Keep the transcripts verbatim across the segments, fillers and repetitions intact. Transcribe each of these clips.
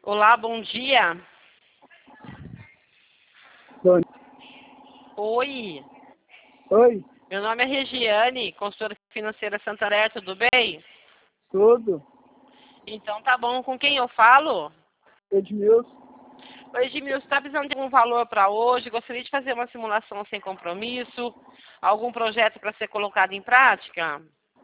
Olá, bom dia. Oi. Oi, Oi, meu nome é Regiane, consultora financeira Santaré, tudo bem? tudo? Então tá bom, com quem eu falo? Edmilson? Oi, Edmilson, está precisando de algum valor para hoje? Gostaria de fazer uma simulação sem compromisso? Algum projeto para ser colocado em prática?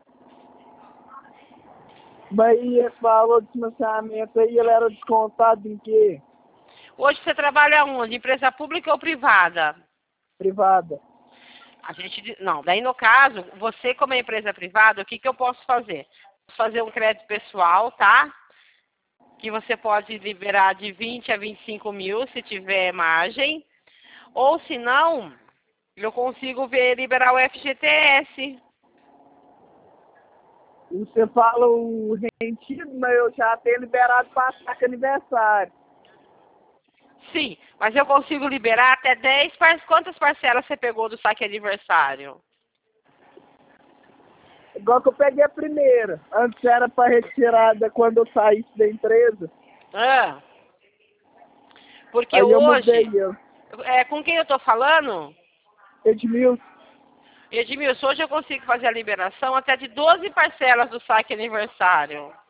Mas esse valor de financiamento aí, ele era descontado em quê? Hoje você trabalha onde? Empresa pública ou privada? Privada. A gente, não, daí no caso, você como é empresa privada, o que, que eu posso fazer? Posso fazer um crédito pessoal, tá? Que você pode liberar de vinte a vinte e cinco mil, se tiver margem. Ou se não, eu consigo ver, liberar o F G T S. Você fala o rentido, mas eu já tenho liberado para saque aniversário. Sim, mas eu consigo liberar até dez parcelas. Quantas parcelas você pegou do saque aniversário? Igual que eu peguei a primeira. Antes era para retirada quando eu saísse da empresa. Ah, porque Aí eu mudei hoje, eu. é, com quem eu estou falando? Edmilson, Edmilson, hoje eu consigo fazer a liberação até de doze parcelas do saque aniversário.